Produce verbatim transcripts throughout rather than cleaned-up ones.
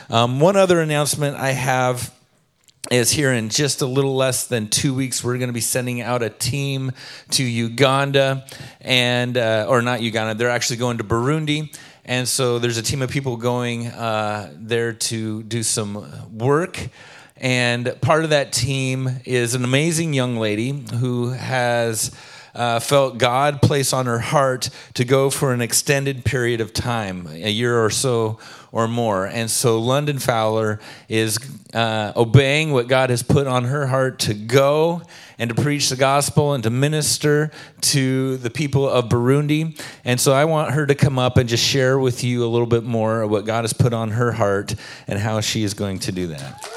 Um, one other announcement I have is here in just a little less than two weeks, we're going to be sending out a team to Uganda, and uh, or not Uganda, they're actually going to Burundi. And so there's a team of people going uh, there to do some work. And part of that team is an amazing young lady who has uh, felt God place on her heart to go for an extended period of time, a year or so or more. And so London Fowler is uh, obeying what God has put on her heart to go and to preach the gospel and to minister to the people of Burundi. And so I want her to come up and just share with you a little bit more of what God has put on her heart and how she is going to do that.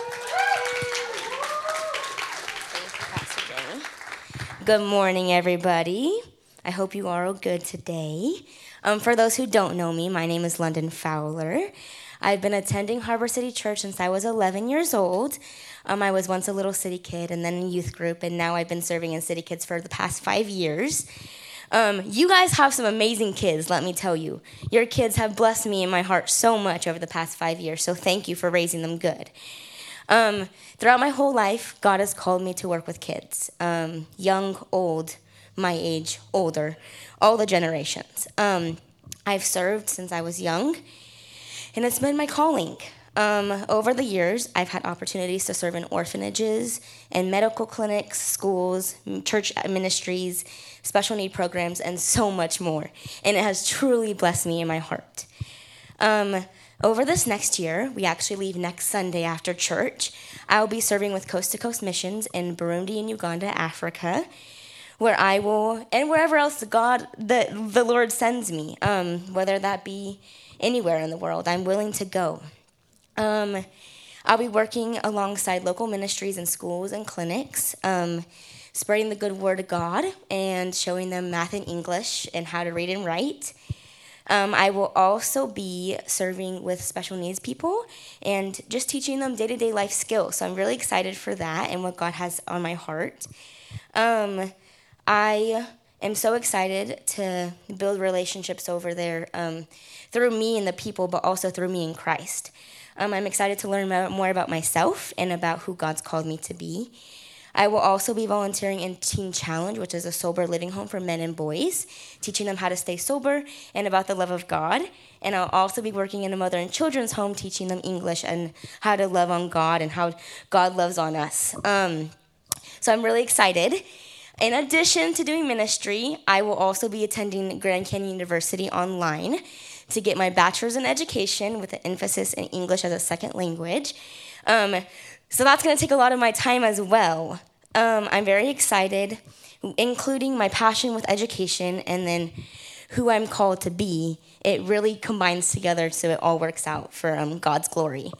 Good morning, everybody. I hope you are all good today. Um, for those who don't know me, my name is London Fowler. I've been attending Harbor City Church since I was eleven years old. Um, I was once a little city kid and then in youth group, and now I've been serving in city kids for the past five years. Um, you guys have some amazing kids, let me tell you. Your kids have blessed me in my heart so much over the past five years, so thank you for raising them good. Um, throughout my whole life, God has called me to work with kids, um, young, old, my age, older, all the generations. Um, I've served since I was young, and it's been my calling. Um, over the years, I've had opportunities to serve in orphanages and medical clinics, schools, church ministries, special need programs, and so much more. And it has truly blessed me in my heart. Um, over this next year, we actually leave next Sunday after church. I'll be serving with Coast to Coast Missions in Burundi and Uganda, Africa, where I will, and wherever else the God, the, the Lord sends me, um, whether that be anywhere in the world, I'm willing to go. Um, I'll be working alongside local ministries and schools and clinics, um, spreading the good word of God and showing them math and English and how to read and write. Um, I will also be serving with special needs people and just teaching them day-to-day life skills. So I'm really excited for that and what God has on my heart. Um, I am so excited to build relationships over there um, through me and the people, but also through me and Christ. Um, I'm excited to learn more about myself and about who God's called me to be. I will also be volunteering in Teen Challenge, which is a sober living home for men and boys, teaching them how to stay sober and about the love of God. And I'll also be working in a mother and children's home, teaching them English and how to love on God and how God loves on us. Um, so I'm really excited. In addition to doing ministry, I will also be attending Grand Canyon University online to get my bachelor's in education with an emphasis in English as a second language. Um, So that's going to take a lot of my time as well. Um, I'm very excited, including my passion with education and then who I'm called to be. It really combines together so it all works out for um, God's glory.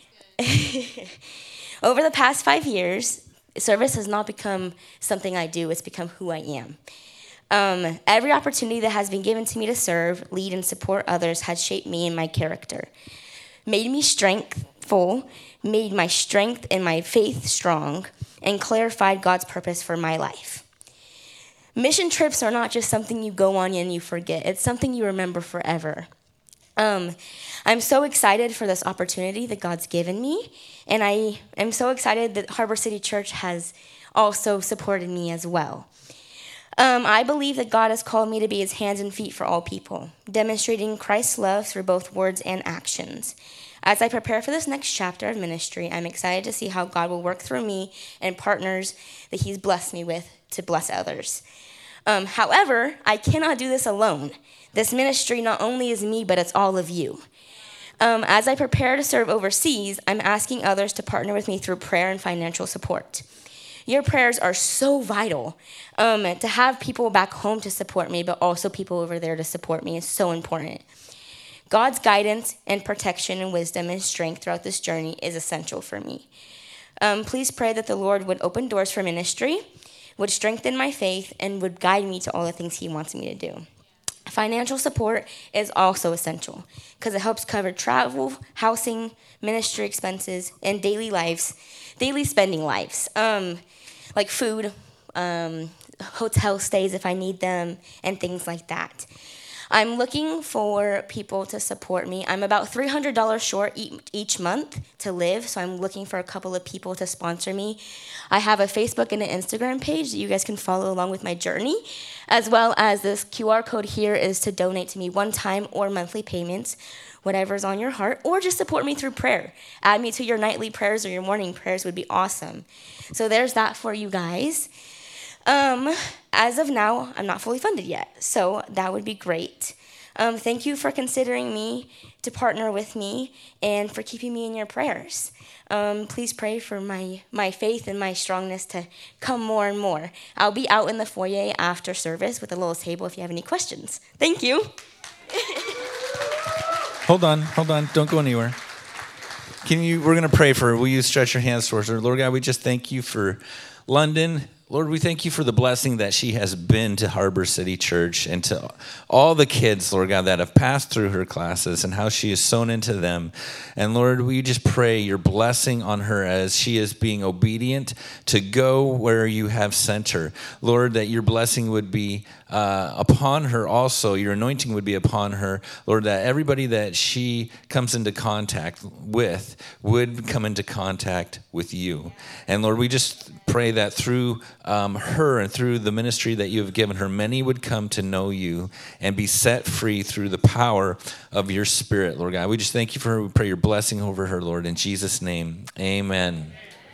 Over the past five years, service has not become something I do. It's become who I am. Um, every opportunity that has been given to me to serve, lead, and support others has shaped me and my character, made me strengthful, made my strength and my faith strong, and clarified God's purpose for my life. Mission trips are not just something you go on and you forget. It's something you remember forever. Um, I'm so excited for this opportunity that God's given me, and I am so excited that Harbor City Church has also supported me as well. Um, I believe that God has called me to be his hands and feet for all people, demonstrating Christ's love through both words and actions. As I prepare for this next chapter of ministry, I'm excited to see how God will work through me and partners that he's blessed me with to bless others. Um, however, I cannot do this alone. This ministry not only is me, but it's all of you. Um, as I prepare to serve overseas, I'm asking others to partner with me through prayer and financial support. Your prayers are so vital. Um, to have people back home to support me, but also people over there to support me is so important. God's guidance and protection and wisdom and strength throughout this journey is essential for me. Um, please pray that the Lord would open doors for ministry, would strengthen my faith, and would guide me to all the things he wants me to do. Financial support is also essential because it helps cover travel, housing, ministry expenses, and daily lives, daily spending lives, um, like food, um, hotel stays if I need them, and things like that. I'm looking for people to support me. I'm about three hundred dollars short each month to live, so I'm looking for a couple of people to sponsor me. I have a Facebook and an Instagram page that you guys can follow along with my journey, as well as this Q R code here is to donate to me one-time or monthly payments, whatever's on your heart, or just support me through prayer. Add me to your nightly prayers or your morning prayers would be awesome. So there's that for you guys. Um, as of now, I'm not fully funded yet, so that would be great. Um, thank you for considering me to partner with me and for keeping me in your prayers. Um, please pray for my, my faith and my strongness to come more and more. I'll be out in the foyer after service with a little table if you have any questions. Thank you. Hold on, hold on. Don't go anywhere. Can you, we're going to pray for her. Will you stretch your hands towards her? Lord God, we just thank you for London. Lord, we thank you for the blessing that she has been to Harbor City Church and to all the kids, Lord God, that have passed through her classes and how she is sown into them. And Lord, we just pray your blessing on her as she is being obedient to go where you have sent her. Lord, that your blessing would be uh, upon her also, your anointing would be upon her. Lord, that everybody that she comes into contact with would come into contact with you. And Lord, we just pray that through um, her and through the ministry that you have given her, many would come to know you and be set free through the power of your Spirit, Lord God. We just thank you for her. We pray your blessing over her, Lord, in Jesus' name. Amen.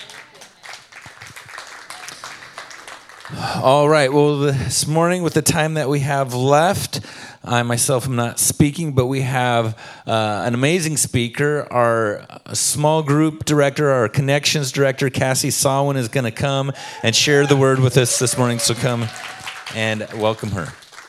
All right. Well, this morning, with the time that we have left, I myself am not speaking, but we have uh, an amazing speaker. Our small group director, our connections director, Cassie Sawin, is going to come and share the word with us this morning. So come and welcome her.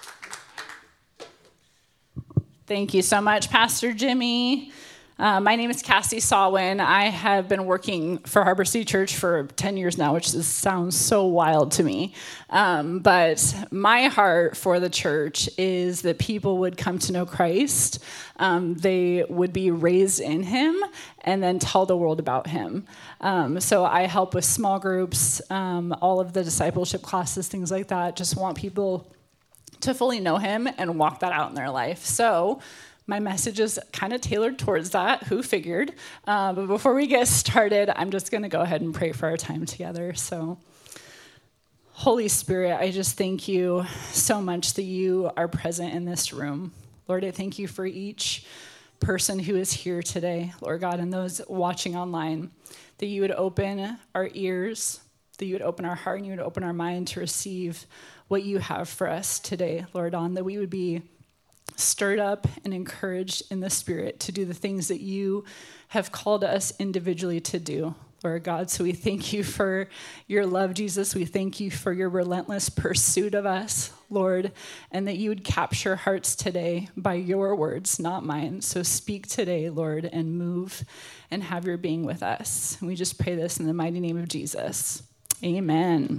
Thank you so much, Pastor Jimmy. Uh, my name is Cassie Sawin. I have been working for Harbor City Church for ten years now, which is, sounds so wild to me. Um, but my heart for the church is that people would come to know Christ. Um, they would be raised in him and then tell the world about him. Um, so I help with small groups, um, all of the discipleship classes, things like that. Just want people to fully know him and walk that out in their life. So my message is kind of tailored towards that. Who figured? Uh, but before we get started, I'm just going to go ahead and pray for our time together. So, Holy Spirit, I just thank you so much that you are present in this room. Lord, I thank you for each person who is here today, Lord God, and those watching online, that you would open our ears, that you would open our heart, and you would open our mind to receive what you have for us today, Lord, on that we would be stirred up and encouraged in the Spirit to do the things that you have called us individually to do, Lord God. So we thank you for your love, Jesus. We thank you for your relentless pursuit of us, Lord, and that you would capture hearts today by your words, not mine. So speak today, Lord, and move and have your being with us. And we just pray this in the mighty name of Jesus. Amen.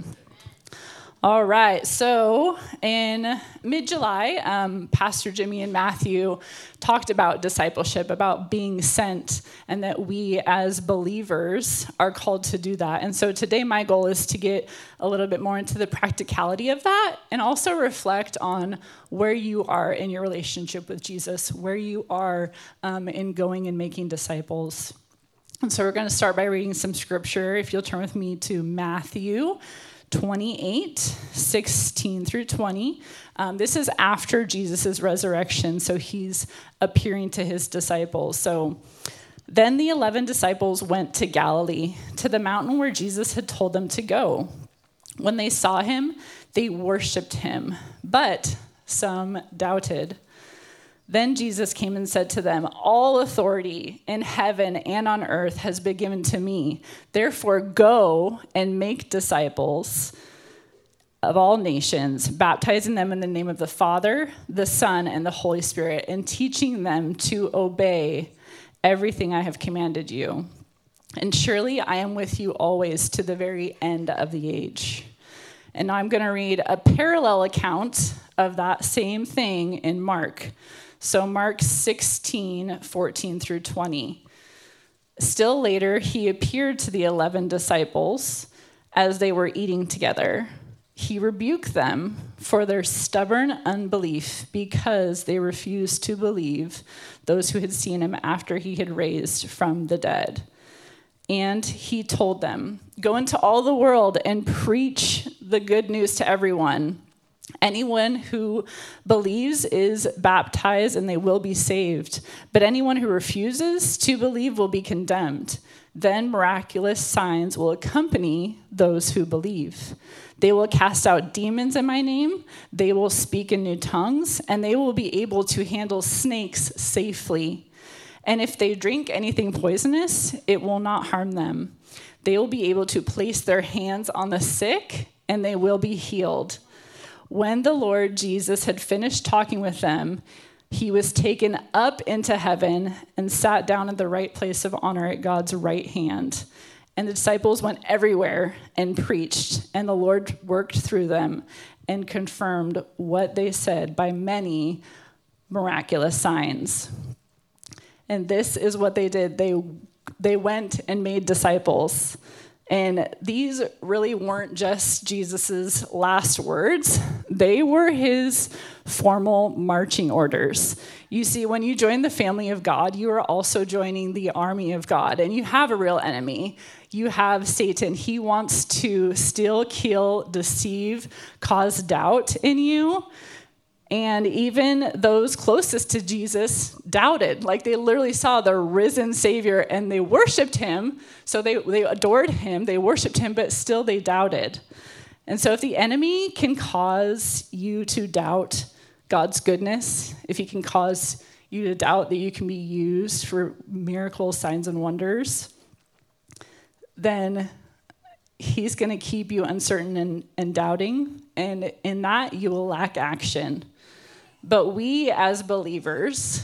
All right, so in mid-July, um, Pastor Jimmy and Matthew talked about discipleship, about being sent, and that we as believers are called to do that. And so today my goal is to get a little bit more into the practicality of that and also reflect on where you are in your relationship with Jesus, where you are um, in going and making disciples. And so we're going to start by reading some scripture. If you'll turn with me to Matthew twenty-eight, sixteen through twenty. Um, this is after Jesus' resurrection, so he's appearing to his disciples. So then the eleven disciples went to Galilee, to the mountain where Jesus had told them to go. When they saw him, they worshiped him, but some doubted. Then Jesus came and said to them, "All authority in heaven and on earth has been given to me. Therefore, go and make disciples of all nations, baptizing them in the name of the Father, the Son, and the Holy Spirit, and teaching them to obey everything I have commanded you. And surely I am with you always to the very end of the age." And now I'm going to read a parallel account of that same thing in Mark. So Mark sixteen, fourteen through twenty. Still later, he appeared to the eleven disciples as they were eating together. He rebuked them for their stubborn unbelief, because they refused to believe those who had seen him after he had raised from the dead. And he told them, "Go into all the world and preach the good news to everyone. Anyone who believes is baptized and they will be saved. But anyone who refuses to believe will be condemned. Then miraculous signs will accompany those who believe. They will cast out demons in my name, they will speak in new tongues, and they will be able to handle snakes safely. And if they drink anything poisonous, it will not harm them. They will be able to place their hands on the sick, and they will be healed." When the Lord Jesus had finished talking with them, he was taken up into heaven and sat down at the right place of honor at God's right hand. And the disciples went everywhere and preached, and the Lord worked through them and confirmed what they said by many miraculous signs. And this is what they did. They, they went and made disciples. And these really weren't just Jesus's last words. They were his formal marching orders. You see, when you join the family of God, you are also joining the army of God. And you have a real enemy. You have Satan. He wants to steal, kill, deceive, cause doubt in you. And even those closest to Jesus doubted. Like, they literally saw the risen Savior and they worshiped him. So they, they adored him, they worshiped him, but still they doubted. And so if the enemy can cause you to doubt God's goodness, if he can cause you to doubt that you can be used for miracles, signs, and wonders, then he's going to keep you uncertain and, and doubting. And in that, you will lack action. But we as believers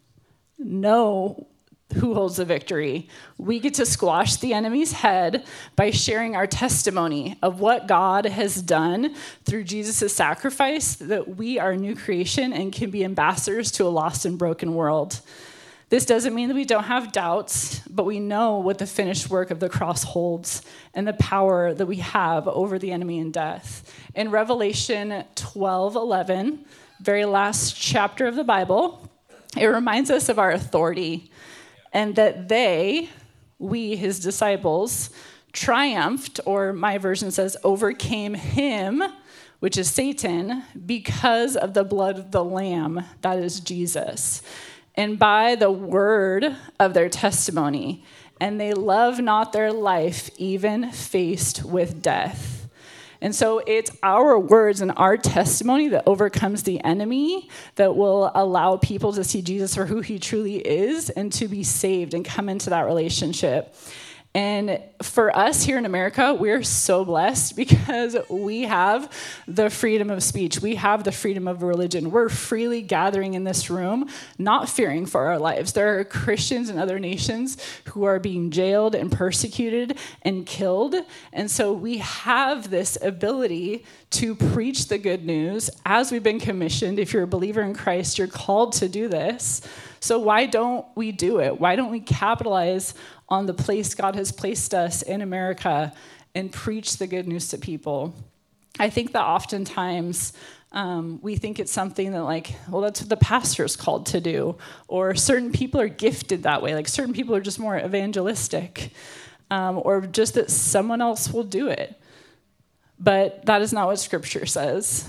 know who holds the victory. We get to squash the enemy's head by sharing our testimony of what God has done through Jesus' sacrifice, that we are a new creation and can be ambassadors to a lost and broken world. This doesn't mean that we don't have doubts, but we know what the finished work of the cross holds and the power that we have over the enemy and death. In Revelation twelve eleven, very last chapter of the Bible, it reminds us of our authority and that they, we, his disciples, triumphed, or my version says overcame him, which is Satan, because of the blood of the Lamb, that is Jesus, and by the word of their testimony. And they love not their life, even faced with death. And so it's our words and our testimony that overcomes the enemy, that will allow people to see Jesus for who he truly is and to be saved and come into that relationship. And for us here in America, we're so blessed because we have the freedom of speech. We have the freedom of religion. We're freely gathering in this room, not fearing for our lives. There are Christians in other nations who are being jailed and persecuted and killed. And so we have this ability to preach the good news as we've been commissioned. If you're a believer in Christ, you're called to do this. So why don't we do it? Why don't we capitalize on the place God has placed us in America and preach the good news to people? I think that oftentimes um, we think it's something that, like, well, that's what the pastor's called to do, or certain people are gifted that way, like certain people are just more evangelistic, um, or just that someone else will do it. But that is not what Scripture says.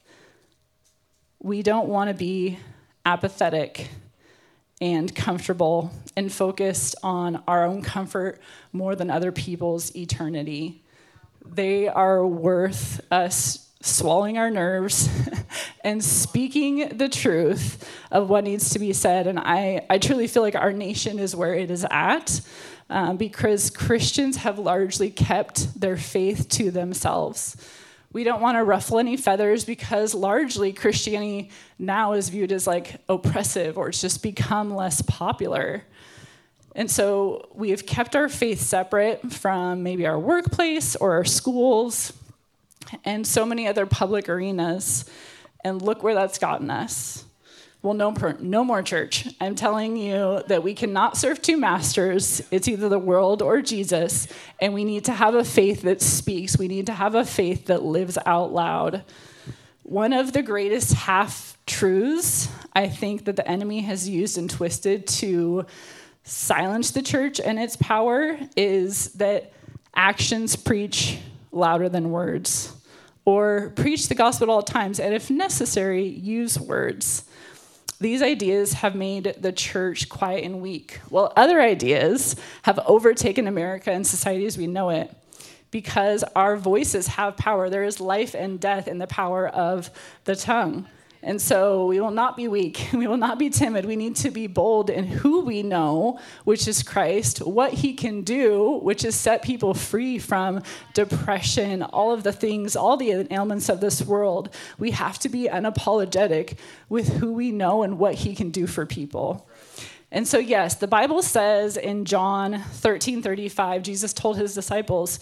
We don't want to be apathetic and comfortable and focused on our own comfort more than other people's eternity. They are worth us swallowing our nerves and speaking the truth of what needs to be said. And I, I truly feel like our nation is where it is at um, because Christians have largely kept their faith to themselves. We don't want to ruffle any feathers because largely Christianity now is viewed as like oppressive, or it's just become less popular. And so we have kept our faith separate from maybe our workplace or our schools and so many other public arenas. And look where that's gotten us. Well, no, no more church. I'm telling you that we cannot serve two masters. It's either the world or Jesus. And we need to have a faith that speaks. We need to have a faith that lives out loud. One of the greatest half-truths I think that the enemy has used and twisted to silence the church and its power is that actions preach louder than words, or preach the gospel at all times, and if necessary, use words. These ideas have made the church quiet and weak, while other ideas have overtaken America and society as we know it. Because our voices have power. There is life and death in the power of the tongue. And so we will not be weak. We will not be timid. We need to be bold in who we know, which is Christ, what he can do, which is set people free from depression, all of the things, all the ailments of this world. We have to be unapologetic with who we know and what he can do for people. And so, yes, the Bible says in John thirteen thirty-five, Jesus told his disciples,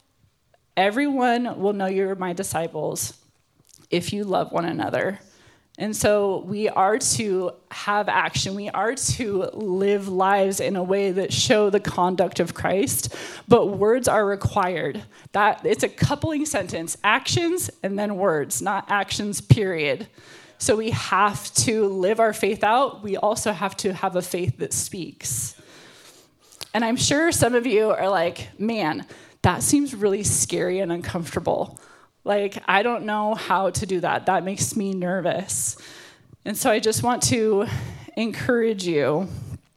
everyone will know you're my disciples if you love one another. And so we are to have action. We are to live lives in a way that show the conduct of Christ, but words are required. That it's a coupling sentence, actions and then words, not actions, period. So we have to live our faith out. We also have to have a faith that speaks. And I'm sure some of you are like, man, that seems really scary and uncomfortable. Like, I don't know how to do that. That makes me nervous. And so I just want to encourage you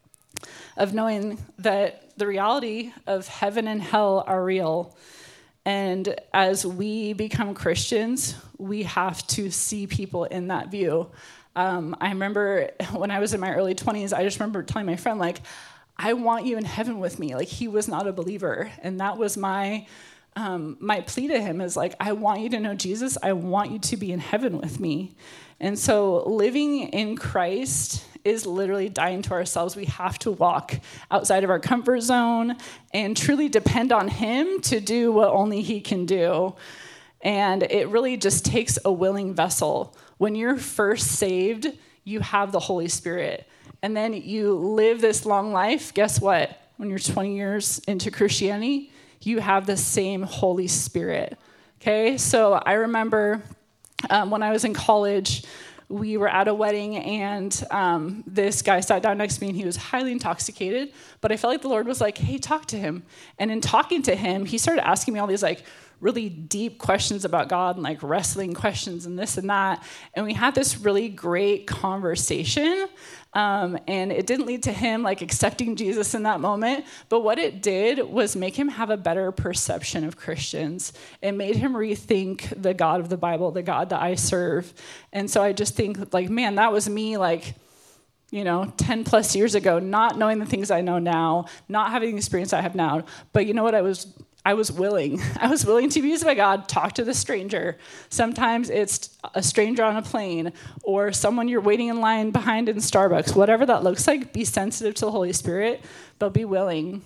of knowing that the reality of heaven and hell are real. And as we become Christians, we have to see people in that view. Um, I remember when I was in my early twenties, I just remember telling my friend, like, I want you in heaven with me. Like, he was not a believer. And that was my um, my plea to him is like, I want you to know Jesus. I want you to be in heaven with me. And so living in Christ is literally dying to ourselves. We have to walk outside of our comfort zone and truly depend on him to do what only he can do. And it really just takes a willing vessel. When you're first saved, you have the Holy Spirit. And then you live this long life. Guess what? When you're twenty years into Christianity, you have the same Holy Spirit. Okay? So I remember um, when I was in college, we were at a wedding, and um, this guy sat down next to me, and he was highly intoxicated. But I felt like the Lord was like, hey, talk to him. And in talking to him, he started asking me all these like really deep questions about God and like wrestling questions and this and that. And we had this really great conversation. Um, and it didn't lead to him like accepting Jesus in that moment. But what it did was make him have a better perception of Christians. It made him rethink the God of the Bible, the God that I serve. And so I just think like, man, that was me like, you know, ten plus years ago, not knowing the things I know now, not having the experience I have now. But you know what? I was I was willing. I was willing to be used by God, talk to the stranger. Sometimes it's a stranger on a plane or someone you're waiting in line behind in Starbucks. Whatever that looks like, be sensitive to the Holy Spirit, but be willing.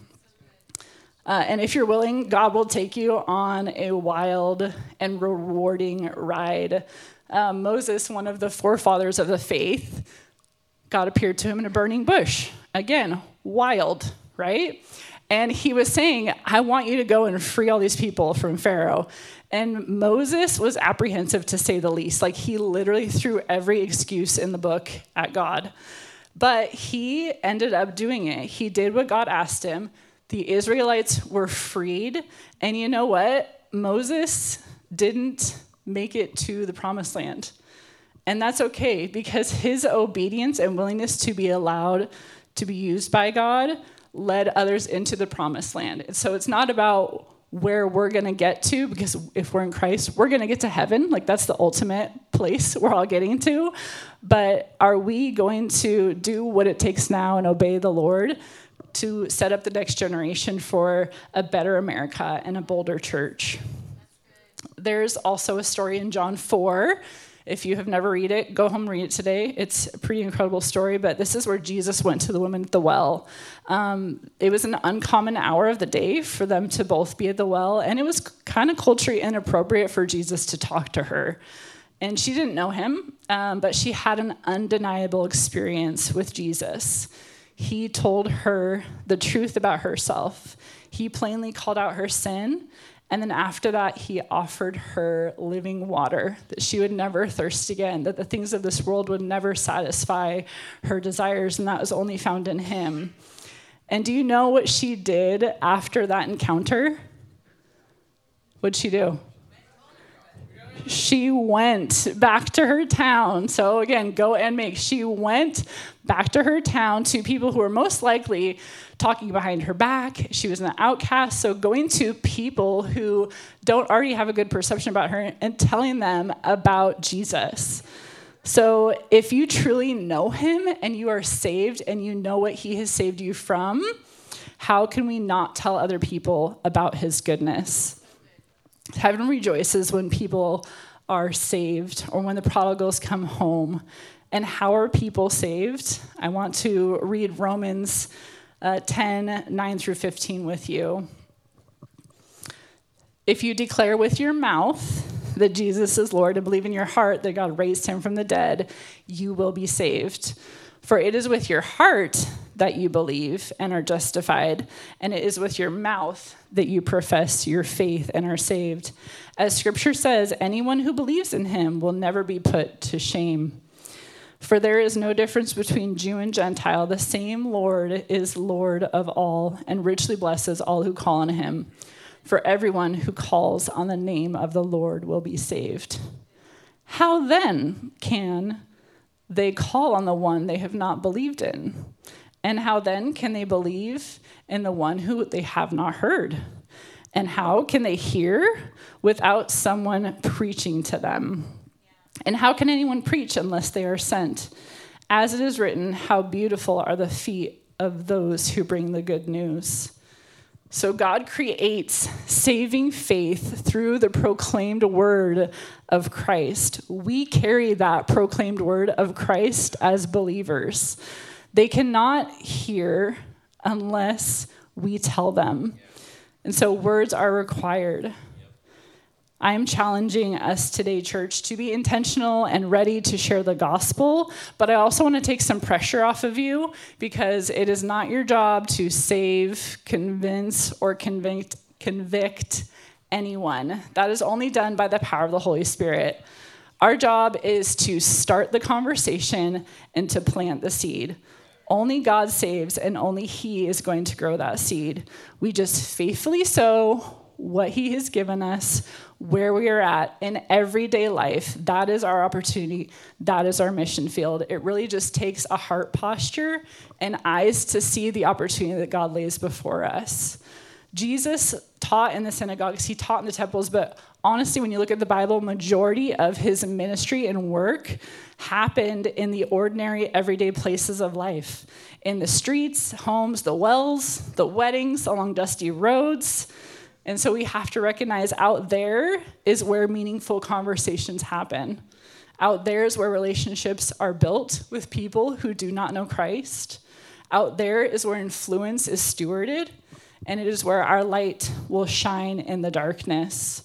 Uh, and if you're willing, God will take you on a wild and rewarding ride. Uh, Moses, one of the forefathers of the faith, God appeared to him in a burning bush. Again, wild, right? And he was saying, I want you to go and free all these people from Pharaoh. And Moses was apprehensive, to say the least. Like, he literally threw every excuse in the book at God. But he ended up doing it. He did what God asked him. The Israelites were freed. And you know what? Moses didn't make it to the promised land. And that's okay, because his obedience and willingness to be allowed to be used by God led others into the promised land. And so it's not about where we're going to get to, because if we're in Christ, we're going to get to heaven. Like, that's the ultimate place we're all getting to. But are we going to do what it takes now and obey the Lord to set up the next generation for a better America and a bolder church? There's also a story in John four. If you have never read it, go home and read it today. It's a pretty incredible story, but this is where Jesus went to the woman at the well. Um, it was an uncommon hour of the day for them to both be at the well, and it was kind of culturally inappropriate for Jesus to talk to her. And she didn't know him, um, but she had an undeniable experience with Jesus. He told her the truth about herself. He plainly called out her sin, And then after that, he offered her living water, that she would never thirst again, that the things of this world would never satisfy her desires, and that was only found in him. And do you know what she did after that encounter? What'd she do? She went back to her town. So again, go and make. She went back to her town to people who were most likely talking behind her back. She was an outcast. So going to people who don't already have a good perception about her and telling them about Jesus. So if you truly know him and you are saved and you know what he has saved you from, how can we not tell other people about his goodness? Heaven rejoices when people are saved or when the prodigals come home. And how are people saved? I want to read Romans uh, ten, nine through fifteen with you. If you declare with your mouth that Jesus is Lord and believe in your heart that God raised him from the dead, you will be saved. For it is with your heart that you believe and are justified, and it is with your mouth that you profess your faith and are saved. As Scripture says, anyone who believes in him will never be put to shame. For there is no difference between Jew and Gentile. The same Lord is Lord of all and richly blesses all who call on him. For everyone who calls on the name of the Lord will be saved. How then can they call on the one they have not believed in? And how then can they believe in the one who they have not heard? And how can they hear without someone preaching to them? And how can anyone preach unless they are sent? As it is written, how beautiful are the feet of those who bring the good news. So God creates saving faith through the proclaimed word of Christ. We carry that proclaimed word of Christ as believers. They cannot hear unless we tell them. And so words are required. I'm challenging us today, church, to be intentional and ready to share the gospel, but I also want to take some pressure off of you because it is not your job to save, convince, or convict, convict anyone. That is only done by the power of the Holy Spirit. Our job is to start the conversation and to plant the seed. Only God saves, and only he is going to grow that seed. We just faithfully sow what he has given us, where we are at in everyday life. That is our opportunity. That is our mission field. It really just takes a heart posture and eyes to see the opportunity that God lays before us. Jesus taught in the synagogues, he taught in the temples, but honestly, when you look at the Bible, majority of his ministry and work happened in the ordinary, everyday places of life. In the streets, homes, the wells, the weddings, along dusty roads. And so we have to recognize out there is where meaningful conversations happen. Out there is where relationships are built with people who do not know Christ. Out there is where influence is stewarded, and it is where our light will shine in the darkness.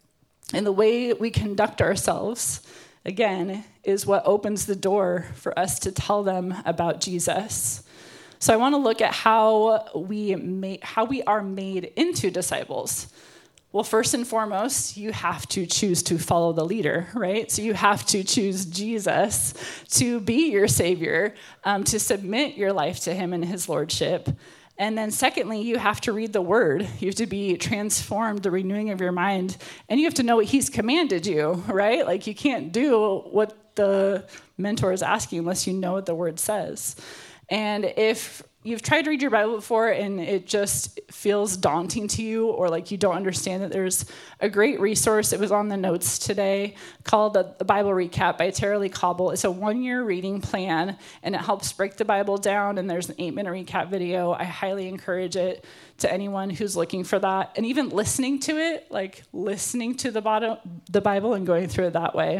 And the way we conduct ourselves, again, is what opens the door for us to tell them about Jesus. So I want to look at how we make, how we are made into disciples. Well, first and foremost, you have to choose to follow the leader, right? So you have to choose Jesus to be your Savior, um, to submit your life to him and his lordship. And then secondly, you have to read the word. You have to be transformed, the renewing of your mind. And you have to know what he's commanded you, right? Like you can't do what the mentor is asking unless you know what the word says. And if you've tried to read your Bible before and it just feels daunting to you or like you don't understand it, there's a great resource. It was on the notes today called The Bible Recap by Tara Lee Cobble. It's a one-year reading plan, and it helps break the Bible down, and there's an eight-minute recap video. I highly encourage it to anyone who's looking for that. And even listening to it, like listening to the Bible and going through it that way.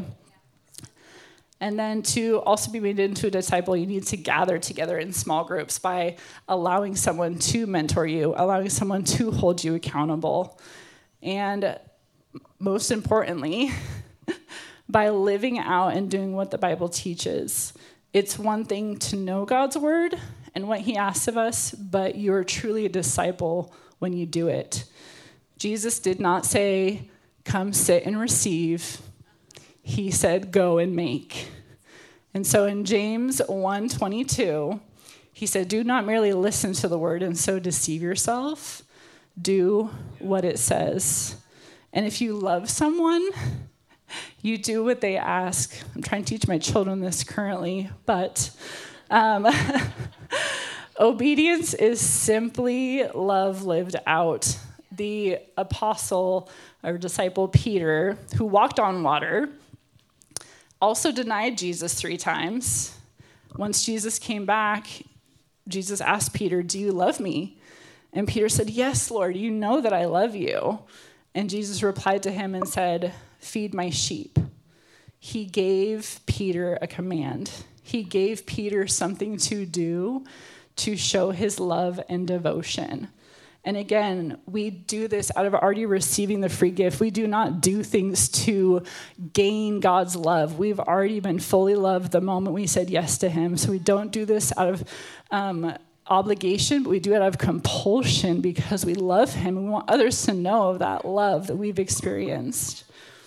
And then to also be made into a disciple, you need to gather together in small groups by allowing someone to mentor you, allowing someone to hold you accountable. And most importantly, by living out and doing what the Bible teaches. It's one thing to know God's word and what he asks of us, but you're truly a disciple when you do it. Jesus did not say, come sit and receive. He said, go and make. And so in James one twenty-two, he said, do not merely listen to the word and so deceive yourself. Do what it says. And if you love someone, you do what they ask. I'm trying to teach my children this currently, but um, obedience is simply love lived out. The apostle or disciple Peter, who walked on water, also denied Jesus three times. Once Jesus came back, Jesus asked Peter, do you love me? And Peter said, yes, Lord, you know that I love you. And Jesus replied to him and said, feed my sheep. He gave Peter a command. He gave Peter something to do to show his love and devotion. And again, we do this out of already receiving the free gift. We do not do things to gain God's love. We've already been fully loved the moment we said yes to him. So we don't do this out of um, obligation, but we do it out of compulsion because we love him. And we want others to know of that love that we've experienced.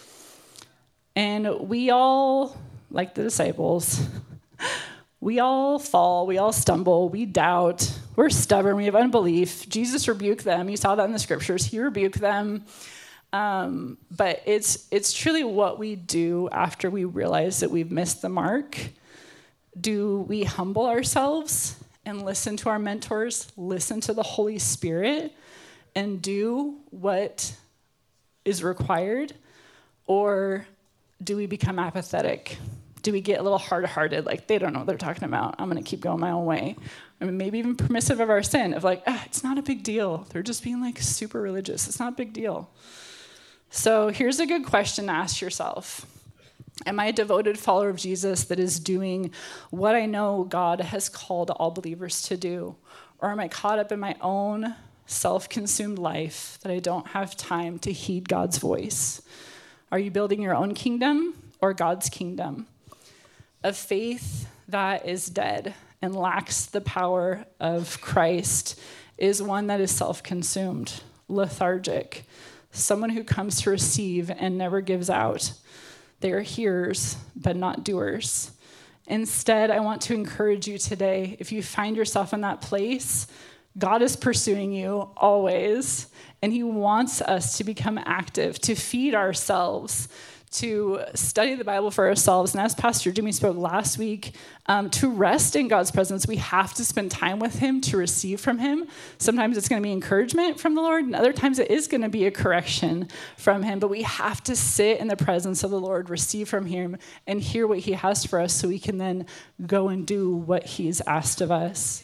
And we all, like the disciples, we all fall, we all stumble, we doubt, we're stubborn, we have unbelief. Jesus rebuked them. You saw that in the scriptures. He rebuked them. Um, but it's it's truly what we do after we realize that we've missed the mark. Do we humble ourselves and listen to our mentors, listen to the Holy Spirit, and do what is required? Or do we become apathetic? Do we get a little hard-hearted, like they don't know what they're talking about? I'm going to keep going my own way. I mean, maybe even permissive of our sin, of like, ah, it's not a big deal. They're just being like super religious. It's not a big deal. So here's a good question to ask yourself. Am I a devoted follower of Jesus that is doing what I know God has called all believers to do? Or am I caught up in my own self-consumed life that I don't have time to heed God's voice? Are you building your own kingdom or God's kingdom? A faith that is dead and lacks the power of Christ is one that is self-consumed, lethargic, someone who comes to receive and never gives out. They are hearers, but not doers. Instead, I want to encourage you today, if you find yourself in that place, God is pursuing you always, and he wants us to become active, to feed ourselves, to study the Bible for ourselves. And as Pastor Jimmy spoke last week, um, to rest in God's presence, we have to spend time with him to receive from him. Sometimes it's going to be encouragement from the Lord, and other times it is going to be a correction from him. But we have to sit in the presence of the Lord, receive from him, and hear what he has for us so we can then go and do what he's asked of us.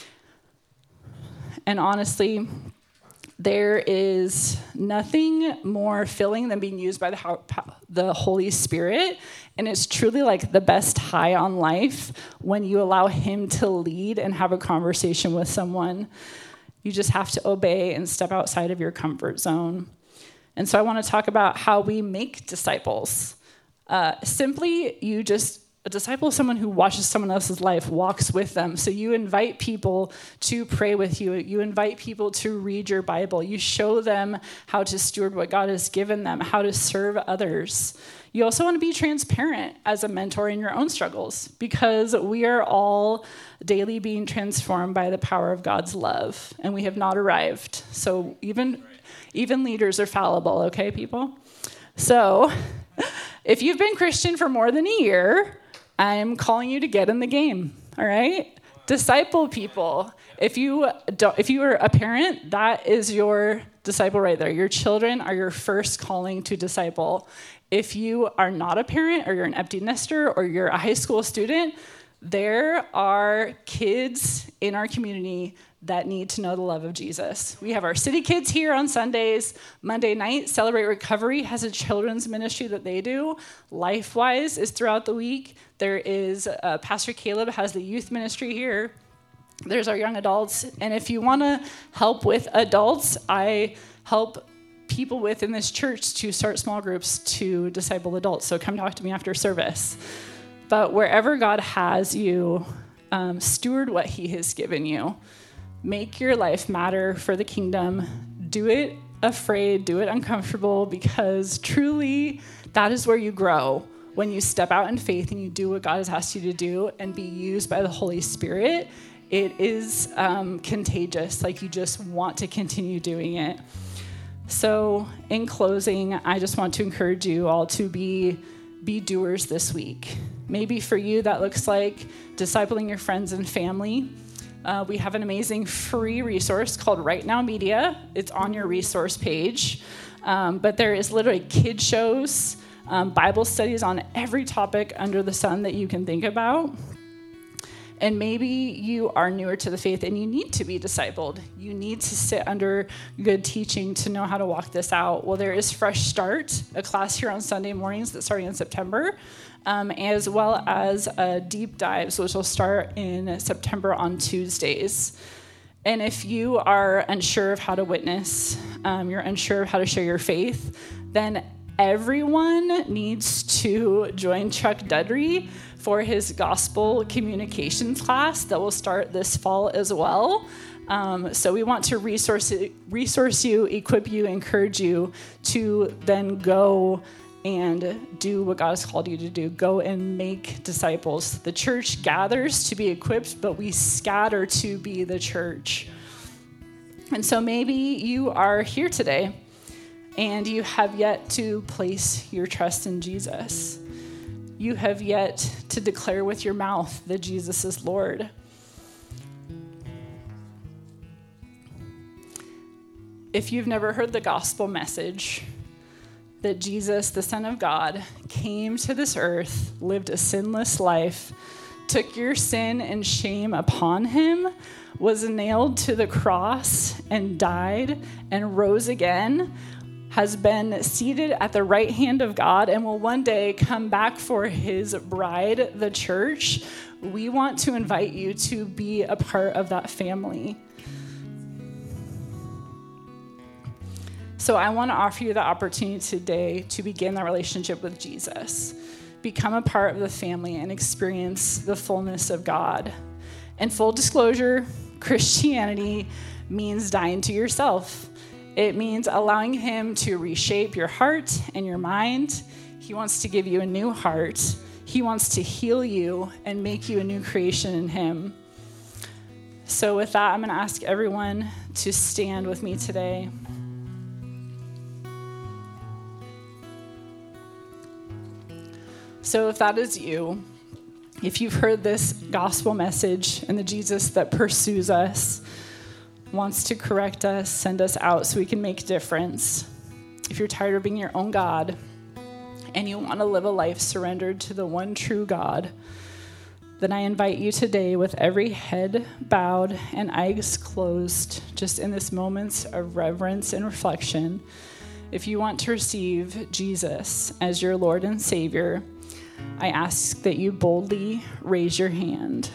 And honestly, there is nothing more filling than being used by the, the Holy Spirit. And it's truly like the best high on life when you allow him to lead and have a conversation with someone. You just have to obey and step outside of your comfort zone. And so I want to talk about how we make disciples. Uh, simply, you just A disciple is someone who watches someone else's life, walks with them. So you invite people to pray with you. You invite people to read your Bible. You show them how to steward what God has given them, how to serve others. You also want to be transparent as a mentor in your own struggles, because we are all daily being transformed by the power of God's love, and we have not arrived. So even, even leaders are fallible, okay, people? So if you've been Christian for more than a year, I'm calling you to get in the game, all right? Wow. Disciple people. If you don't, if you are a parent, that is your disciple right there. Your children are your first calling to disciple. If you are not a parent, or you're an empty nester, or you're a high school student, there are kids in our community that need to know the love of Jesus. We have our city kids here on Sundays. Monday night, Celebrate Recovery has a children's ministry that they do. LifeWise is throughout the week. There is, uh, Pastor Caleb has the youth ministry here. There's our young adults. And if you want to help with adults, I help people within this church to start small groups to disciple adults. So come talk to me after service. But wherever God has you, um, steward what he has given you. Make your life matter for the kingdom. Do it afraid, do it uncomfortable, because truly that is where you grow. When you step out in faith and you do what God has asked you to do and be used by the Holy Spirit, it is um, contagious. Like, you just want to continue doing it. So in closing, I just want to encourage you all to be be doers this week. Maybe for you, that looks like discipling your friends and family. Uh, we have an amazing free resource called Right Now Media. It's on your resource page. Um, but there is literally kid shows, um, Bible studies on every topic under the sun that you can think about. And maybe you are newer to the faith and you need to be discipled. You need to sit under good teaching to know how to walk this out. Well, there is Fresh Start, a class here on Sunday mornings that's starting in September, um, as well as uh, Deep Dives, which will start in September on Tuesdays. And if you are unsure of how to witness, um, you're unsure of how to share your faith, then everyone needs to join Chuck Dudry for his gospel communications class that will start this fall as well. Um, so we want to resource resource you, equip you, encourage you to then go and do what God has called you to do. Go and make disciples. The church gathers to be equipped, but we scatter to be the church. And so maybe you are here today and you have yet to place your trust in Jesus. You have yet to declare with your mouth that Jesus is Lord. If you've never heard the gospel message that Jesus, the Son of God, came to this earth, lived a sinless life, took your sin and shame upon him, was nailed to the cross and died and rose again, has been seated at the right hand of God and will one day come back for his bride, the church, we want to invite you to be a part of that family. So I want to offer you the opportunity today to begin that relationship with Jesus. Become a part of the family and experience the fullness of God. And full disclosure, Christianity means dying to yourself. It means allowing him to reshape your heart and your mind. He wants to give you a new heart. He wants to heal you and make you a new creation in him. So with that, I'm going to ask everyone to stand with me today. So if that is you, if you've heard this gospel message and the Jesus that pursues us, wants to correct us, send us out so we can make a difference. If you're tired of being your own God and you want to live a life surrendered to the one true God, then I invite you today with every head bowed and eyes closed, just in this moment of reverence and reflection. If you want to receive Jesus as your Lord and Savior, I ask that you boldly raise your hand.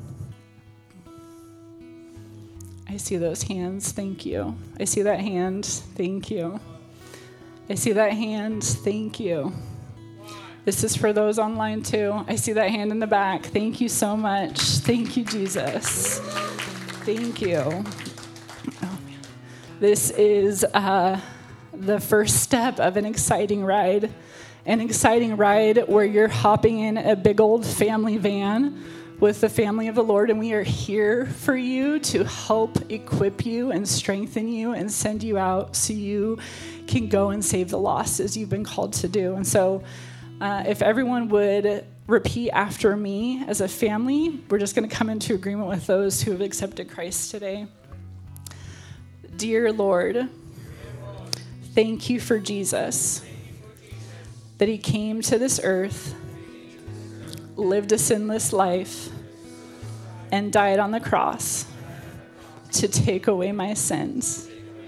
I see those hands. Thank you. I see that hand. Thank you. I see that hand. Thank you. This is for those online too. I see that hand in the back. Thank you so much. Thank you, Jesus. Thank you. Oh, man. This is uh, the first step of an exciting ride. An exciting ride where you're hopping in a big old family van with the family of the Lord, and we are here for you to help equip you and strengthen you and send you out so you can go and save the lost as you've been called to do. And so uh, if everyone would repeat after me as a family, we're just going to come into agreement with those who have accepted Christ today. Dear Lord, thank you for Jesus, that he came to this earth, lived a sinless life, and died on the cross to take away my sins.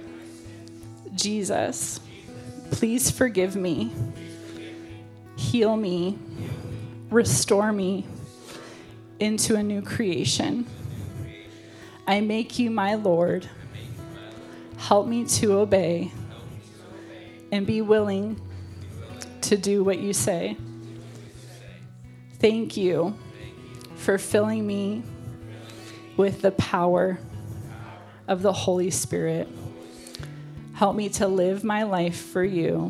Jesus, please forgive me, heal me, restore me into a new creation. I make you my Lord. Help me to obey and be willing to do what you say. Thank you for filling me with the power of the Holy Spirit. Help me to live my life for you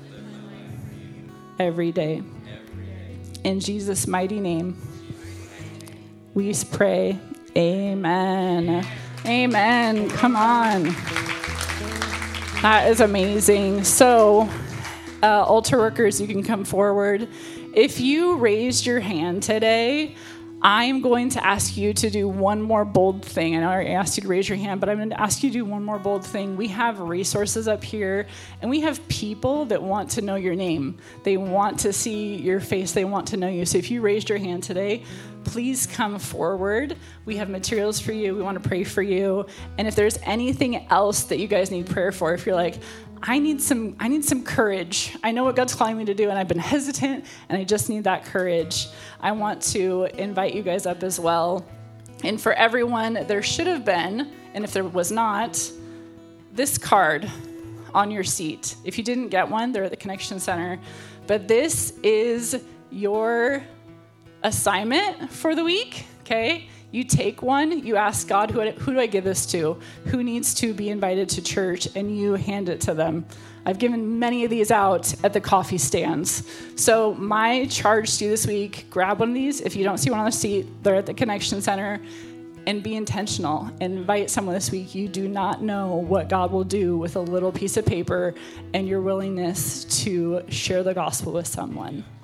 every day. In Jesus' mighty name, we pray. Amen. Amen. Come on. That is amazing. So, uh, altar workers, you can come forward. If you raised your hand today, I'm going to ask you to do one more bold thing. I know I asked you to raise your hand, but I'm going to ask you to do one more bold thing. We have resources up here, and we have people that want to know your name. They want to see your face. They want to know you. So if you raised your hand today, please come forward. We have materials for you. We want to pray for you. And if there's anything else that you guys need prayer for, if you're like, I need some I need some courage. I know what God's calling me to do, and I've been hesitant, and I just need that courage. I want to invite you guys up as well. And for everyone, there should have been, and if there was not, this card on your seat. If you didn't get one, they're at the Connection Center. But this is your assignment for the week, okay? You take one, you ask God, who, who do I give this to? Who needs to be invited to church? And you hand it to them. I've given many of these out at the coffee stands. So my charge to you this week, grab one of these. If you don't see one on the seat, they're at the Connection Center. And be intentional. Invite someone this week. You do not know what God will do with a little piece of paper and your willingness to share the gospel with someone.